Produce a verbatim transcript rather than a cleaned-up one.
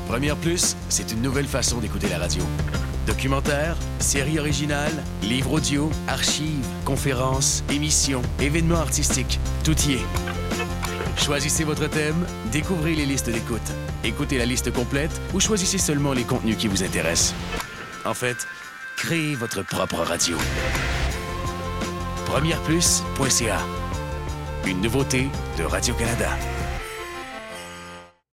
Première Plus, c'est une nouvelle façon d'écouter la radio. Documentaires, séries originales, livres audio, archives, conférences, émissions, événements artistiques, tout y est. Choisissez votre thème, découvrez les listes d'écoute. Écoutez la liste complète ou choisissez seulement les contenus qui vous intéressent. En fait, créez votre propre radio. première plus point c a. Une nouveauté de Radio-Canada.